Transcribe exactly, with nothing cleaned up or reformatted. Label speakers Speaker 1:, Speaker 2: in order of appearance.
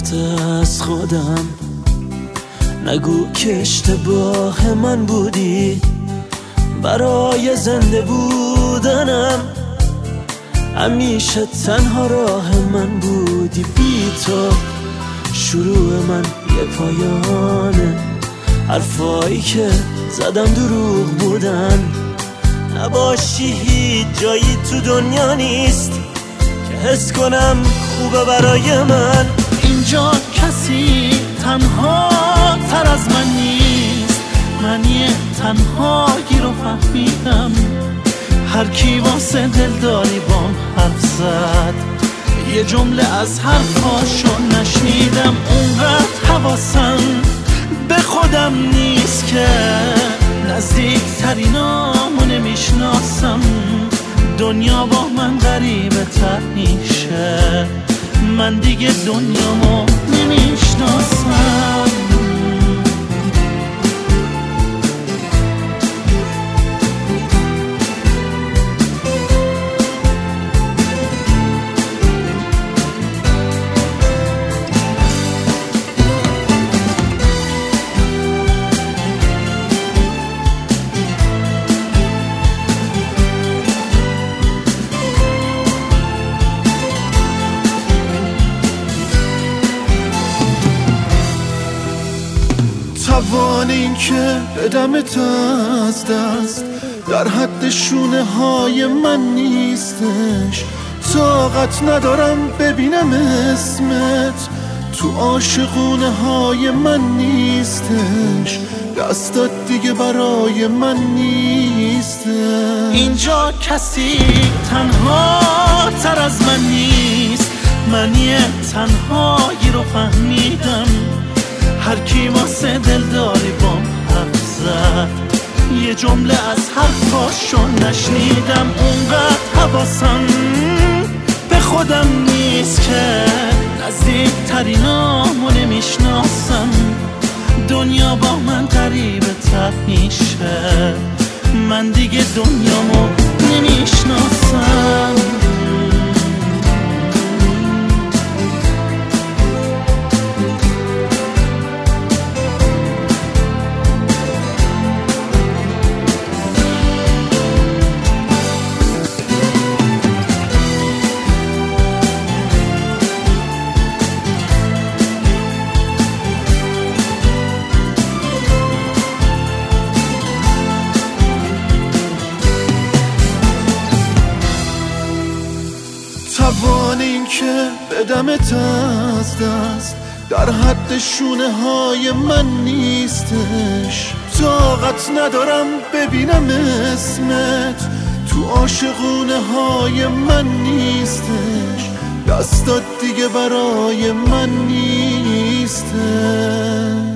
Speaker 1: گرفته از خودم. نگو که اشتباه من بودی، برای زنده بودنم همیشه تنها راه من بودی. بی تو شروع من یه پایانه، حرفایی که زدم دروغ بودن. نباشی هیچ جایی تو دنیا نیست که حس کنم خوبه برای من.
Speaker 2: اینجا کسی تنها تر از من نیست، من یه تنهایی رو فهمیدم. هر کی واسه دلداری بام حرف زد، یه جمله از حرفاشو نشنیدم. اونقدر حواسم به خودم نیست که نزدیکترینامو نمیشناسم. دنیا با من غریبه تر میشه، من دیگه دنیامو نمیشناسم.
Speaker 3: توان این که بدمت از دست در حد شونه های من نیستش. طاقت ندارم ببینم اسمت تو عاشقونه های من نیستش. دستات دیگه برای من نیستش.
Speaker 2: اینجا کسی تنها تر از من نیست، من یه تنهایی رو فهمیدم. هر کی واسه دلداری بام حرف زد، یه جمله از حرفاشو نشنیدم. اونقدر حواسم به خودم نیست که نزدیکترینامو نمیشناسم. دنیا با من غریبه تر میشه، من دیگه دنیامو نمیشناسم.
Speaker 3: توان این که بدمت از دست در حد شونه های من نیستش. طاقت ندارم ببینم اسمت تو عاشقونه های من نیستش. دستات دیگه برای من نیستش.